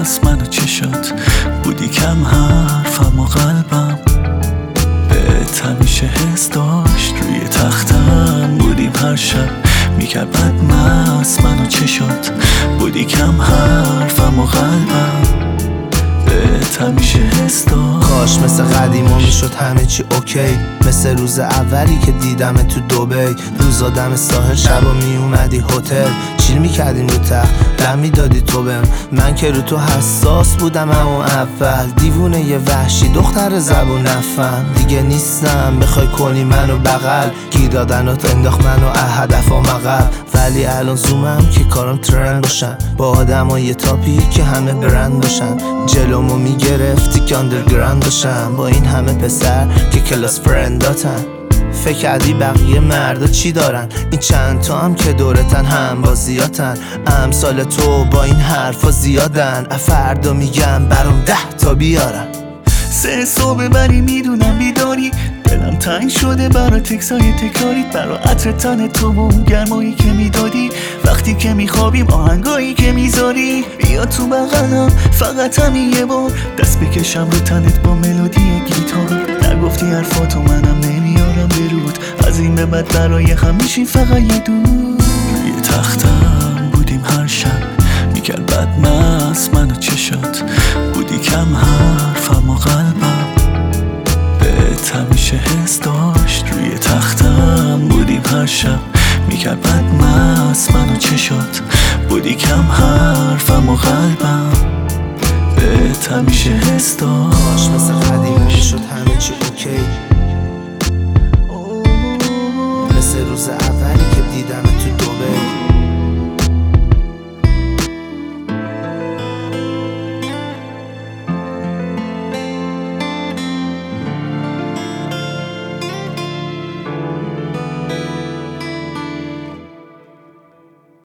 مست من و چشات بودی، کم حرفم و قلبم بهت همیشه حس داشت. روی تختم بودیم هر شب، میکرد بد مست من و چشات بودی، کم حرفم و قلبم بهت همیشه حس داشت. کاش مثل قدیما میشد همه چی اوکی، مثل روز اولی که دیدم تو دبی. روزا دم ساحل، شبا میومدی هتل، چیل میکردیم رو تخت، دم میدادی تو بهم. من که رو تو حساس بودم همون اول، دیوونه یه وحشی دختر زبون نفهم. دیگه نیستم بخوای کنی منو بغل، گیر دادنات انداخت منو هدف و مقب. ولی الان زومم که کارم ترند باشن، با آدمای تاپی که همه برند باشن. جلومو میگرفتی که اندرگراند باشم، با این همه پسر که کلاس فرنداتن. فکر کردی بقیه مردا چی دارن؟ این چند تا هم که دورتن هم بازیاتن. امثال تو با این حرفا زیادن، فردا میگم برام 10 تا بیارن. 3 صبح ولی میدونم بیداری، دلم تنگ شده برا تکسای تکراری، برا عطر تن تو و اون گرمایی که میدادی. وقتی که میخوابیم آهنگایی که میذاری، بیا تو بغلم فقط همین یه بار، دست بکشم رو تنت با ملودی گیتار. نگفتی حرفاتو منم نمیارم برود، از این به بعد برای هم میشیم فقط یه دور. روی تختم بودیم هر شب، میکرد بد مست من و چشات بودی، کم حرفم و قلبم بهت همیشه حس داشت. روی تختم بودیم هر شب، میکرد بد مست من و چشات بودی، کم حرفم و قلبم بهت همیشه حس داشت. کاش مثل قدیما شد همه چی اوکی،